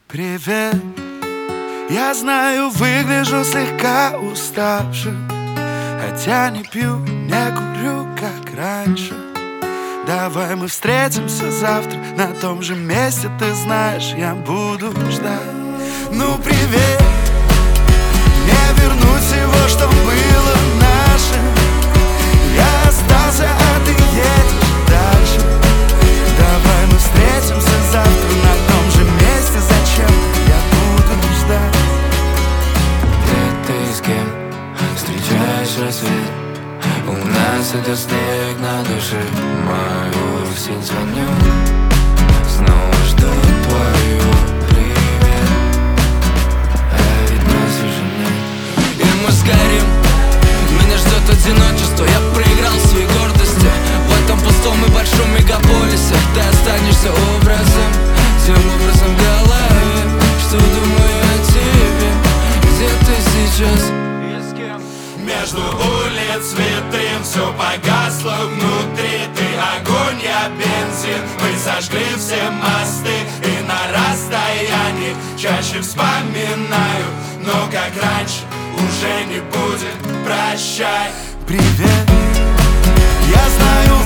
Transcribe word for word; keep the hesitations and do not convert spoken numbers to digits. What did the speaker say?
Привет, я знаю, выгляжу слегка уставшим, хотя не пью, не курю, как раньше. Давай мы встретимся завтра на том же месте, ты знаешь, я буду ждать. Ну привет, не вернуть всего, что было нашим. Я остался, а ты едешь дальше. Давай мы встретимся завтра на том же месте, зачем я буду ждать. Где ты с кем встречаешь рассвет? У нас идет снег на душе. Мою сеть звоню, снова жду твою привет. А ведь нас уже нет. И мы сгорим, меня ждет одиночество. Я проиграл своей гордости в этом пустом и большом мегаполисе. Ты останешься образом, тем образом в голове, что думаю о тебе. Где ты сейчас? Между улиц витрин все погасло внутри. Ты огонь, я бензин. Мы сожгли все мосты. И на расстоянии чаще вспоминаю. Но как раньше уже не будет. Прощай. Привет, я знаю,